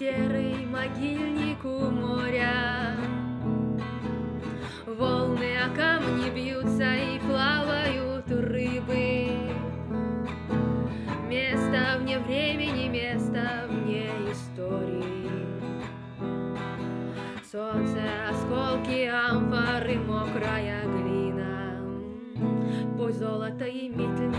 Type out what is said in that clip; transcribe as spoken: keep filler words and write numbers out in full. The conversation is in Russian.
серый могильник у моря. Волны о камни бьются и плавают рыбы. Место вне времени, место вне истории. Солнце, осколки, амфоры, мокрая глина. Пусть золото и метель